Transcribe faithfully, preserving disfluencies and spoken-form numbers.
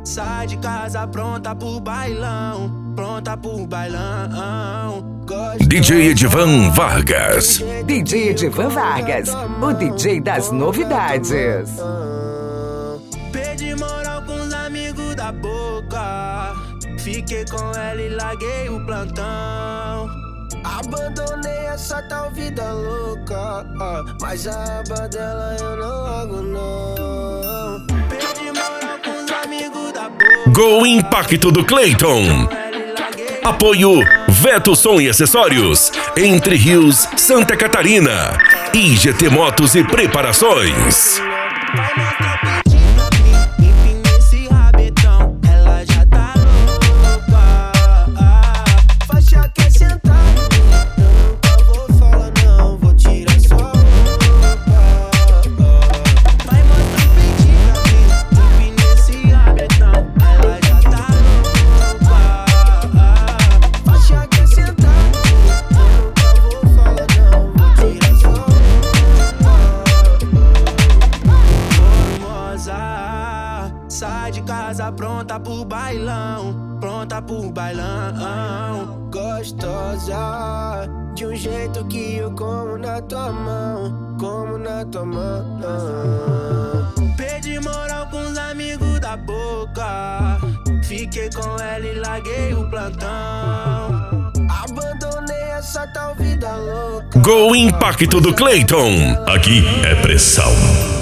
Sai de casa pronta pro bailão, pronta pro bailão. Gostosa. D J Edivan Vargas. D J Edivan Vargas, o D J das novidades. Perdi moral com os amigos da boca. Fiquei com ela e larguei o plantão. Abandonei essa tal vida louca, mas a aba dela eu não largo não. Perdi moral com os amigos da boca. Go Impacto do Clayton. Apoio Veto Som e Acessórios, Entre Rios, Santa Catarina. I G T Motos e Preparações. Sai de casa pronta pro bailão, pronta pro bailão. Gostosa, de um jeito que eu como na tua mão, como na tua mão. Perdi moral com os amigos da boca. Fiquei com ela e larguei o plantão. Abandonei essa tal vida louca. Go Impacto do Clayton. Aqui é pressão.